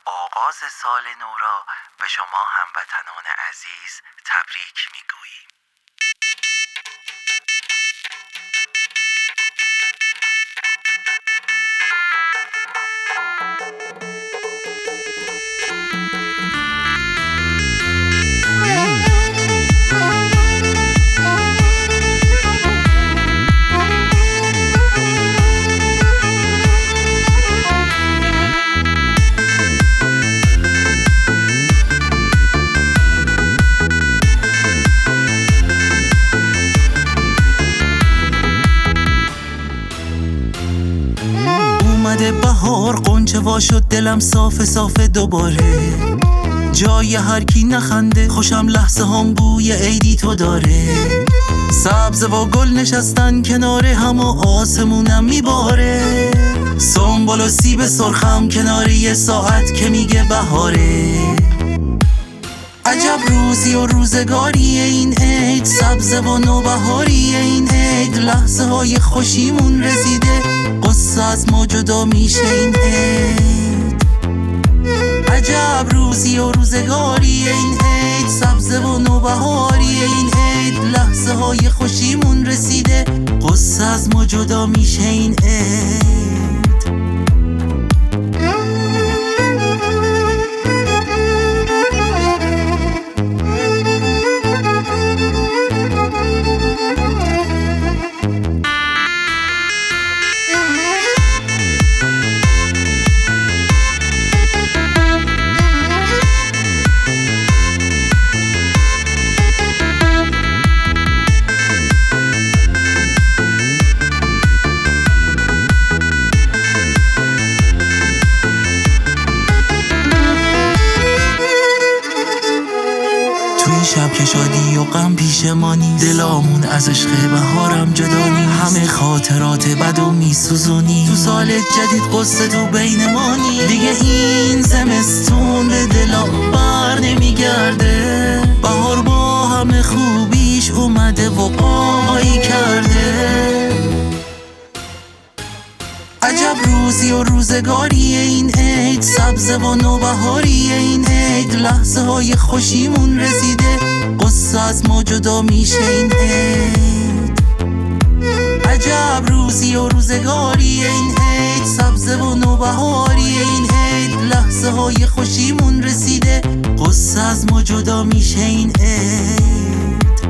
آغاز سال نو را به شما هموطنان عزیز تبریک میگوییم. اومده بهار قنچه وا شد، دلم صاف صاف دوباره. جای هر کی نخنده، خوشم لحظه هم بوی عیدی تو داره. سبز و گل نشستن کنار هم و آسمونم میباره. سنبل و سیب سرخم کنار یه ساعت که میگه بهاره. عجب روزی و روزگاری این عید، سبز و نوبهاری این عید. لحظه های خوشیمون رسیده، قصه از ما جدا میشه این عید. عجب روزی و روزگاری این عید، سبز و نوبهاری این عید. لحظه های خوشیمون رسیده، قصه از ما جدا میشه این عید. شب که شادی و غم پیش ما نیست، دلامون از عشق بهارم جدا نیست. همه خاطرات بدو میسوزونی، تو سال جدید قصه تو بین ما نیست. دیگه این زمستون به دلا بر نمیگرده. بهار با همه خوبیش اومده و قایی کرده. عجب روزی و روزگاری این عید، سبز و نوبهاری این عید. لحظه های خوشیمون رسیده، قصه از ما جدا میشه این عید. عجب روزی و روزگاری این عید، سبز و نوبهاری این عید. لحظه های خوشیمون رسیده، قصه از ما جدا میشه این عید.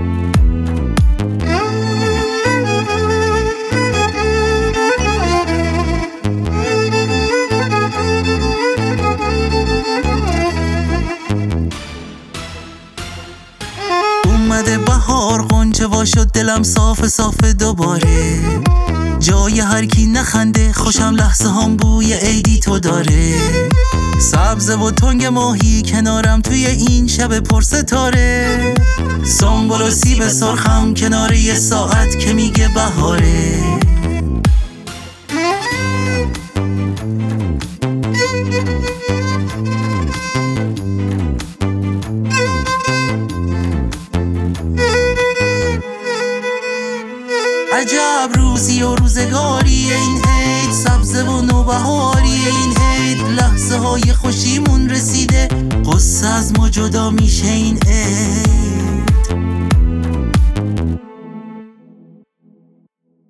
اومده بهار قنچه وا شد، دلم صاف صاف دوباره. جای هر کی نخنده، خوشم لحظه هم بوی عیدی تو داره. سبز و تنگ ماهی کنارم توی این شب پر ستاره. سنبل و سیب سرخم کنار یه ساعت که میگه بهاره. عجب روزی و روزگاری این عید، سبز و نوبهاری این عید. لحظه های خوشیمون رسیده، قصه از ما جدا میشه این عید.